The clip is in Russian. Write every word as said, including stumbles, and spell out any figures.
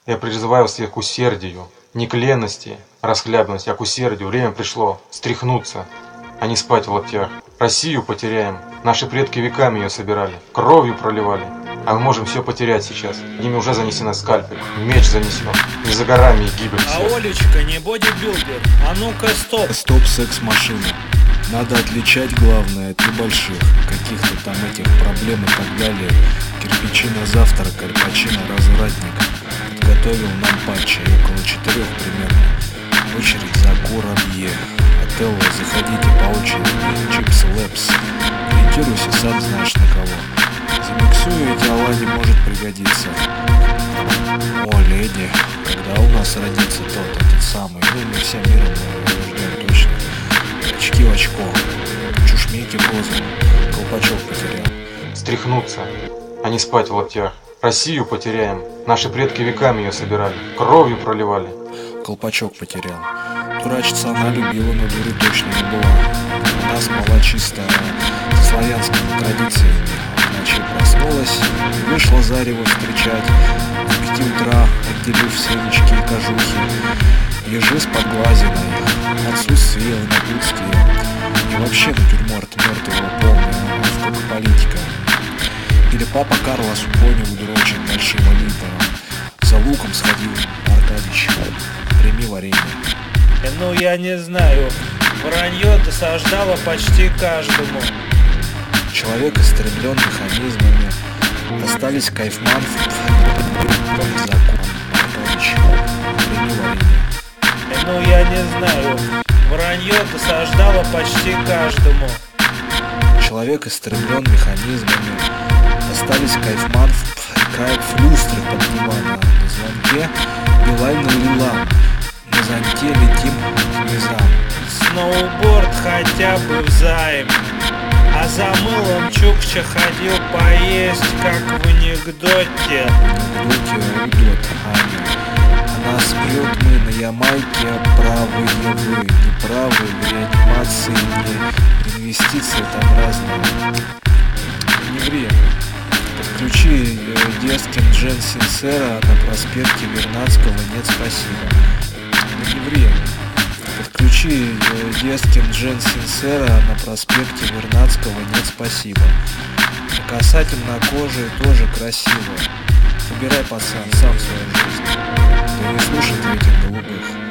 Я призываю всех к усердию, не к лености, расхлябанности, а к усердию. Время пришло стряхнуться, а не спать в лаптях. Россию потеряем. Наши предки веками ее собирали, кровью проливали. А мы можем все потерять сейчас. Ними уже занесена скальпель, меч занесен. Не за горами и гибель А всех. Олечка не бодибилдер. А ну-ка стоп. Стоп, секс-машина. Надо отличать главное от небольших каких-то там этих проблем и так далее. Кирпичи на завтрак, кирпичи на развратник. Подготовил нам патчи около четырех примерно. Очередь за Курабье. Отелло, заходите по очереди. Чипсы, лэпс. Ориентируйся, сам знаешь на кого. Замиксую, эти оладьи может пригодиться. О, леди, когда у нас родится тот, этот самый, ну мы всем миром его ждем точно. Очки в очко, чушмейки позу, колпачок потерял. Стряхнуться, а не спать в лаптях. Россию потеряем. Наши предки веками ее собирали, кровью проливали. Колпачок потерял. Дурачиться она любила, но дури точно не была. У нас была чисто славянскими традициями. Ночью проснулась, вышла зарево встречать. В пяти утра, отделив семечки и кожухи. Ежи с подглазиной, отсутствие напутствия. И вообще натюрморт мертвого полная, сколько политика. Или папа Карлос Поню дрочит большим литром. За луком сходил Аркадьич. Прими варенье. Ну я не знаю. Вранье досаждало почти каждому. Человек истреблен механизмами. Остались кайфман в закон. Аркадьич. Прими варенье. Ну я не знаю. Вранье досаждало почти каждому. Человек истреблен механизмами. Остались кайфман впрыкает люстры под диваном. На звонке Билайн налила. На зонте летим к низам. Сноуборд хотя бы взаим. А за мылом Чукча ходил поесть, как в анекдоте. Анекдоте анекдот, Аня. Она спрет, мы на Ямайке, правые вы, неправые, в реанимации, не инвестиции там разные. Не ври. Подключи Дескин Джен Синсера на проспекте Вернадского, нет спасибо. Ну не ври. Подключи Дескин Джен Синсера на проспекте Вернадского, нет спасибо. Касательно кожи тоже красиво. Выбирай, пацан, сам свою жизнь. Да не слушай ты этих голубых.